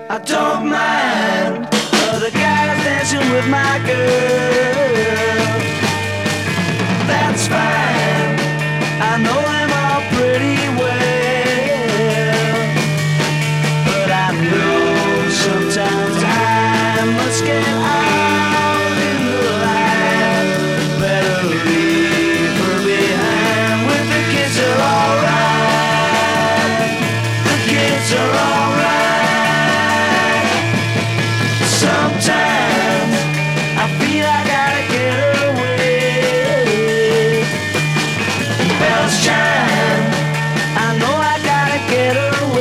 I don't mind other guys dancing with my girl. That's fine, I know them all pretty well. But I know sometimes I must get out in the line. Better leave her behind. With the kids are alright. The kids are alright. Sometimes I feel I gotta get away. Bells chime, I know I gotta get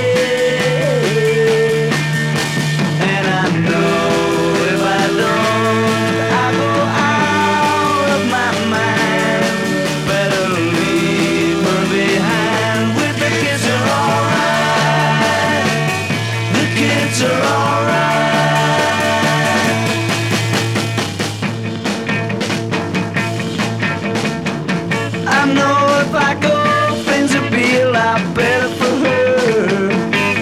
away. And I know if I don't, I go out of my mind. Better leave her behind. With the kids are alright. The kids are alright. I know if I go, things will be a lot better for her.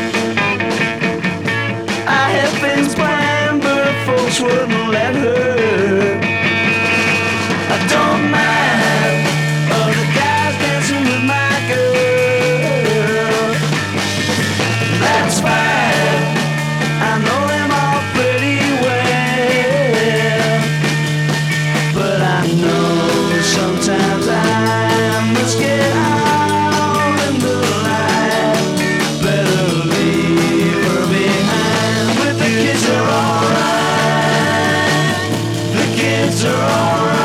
I had things planned, but folks wouldn't let her. I don't mind other guys dancing with my girl. That's fine, I know them all pretty well. But I know sometimes I must get out in the light. Better leave her behind. With the kids are alright. The kids are alright.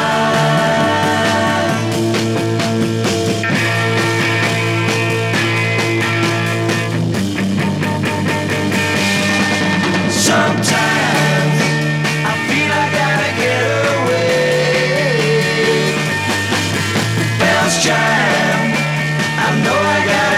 Sometimes I feel I gotta get away. Bells chime, I know I gotta